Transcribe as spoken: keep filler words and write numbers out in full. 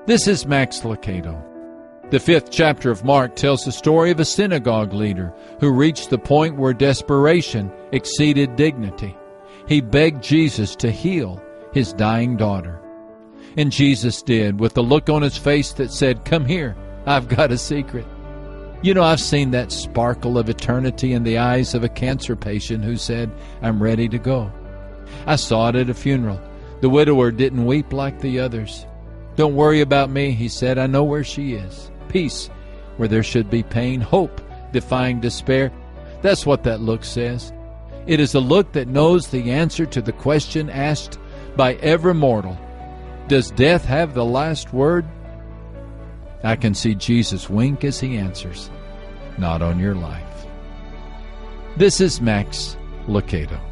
This is Max Lucado. The fifth chapter of Mark tells the story of a synagogue leader who reached the point where desperation exceeded dignity. He begged Jesus to heal his dying daughter. And Jesus did, with a look on his face that said, "Come here, I've got a secret." You know, I've seen that sparkle of eternity in the eyes of a cancer patient who said, "I'm ready to go." I saw it at a funeral. The widower didn't weep like the others. "Don't worry about me," he said. "I know where she is. Peace where there should be pain, hope defying despair." That's what that look says. It is a look that knows the answer to the question asked by every mortal. Does death have the last word? I can see Jesus wink as he answers, "Not on your life." This is Max Lucado.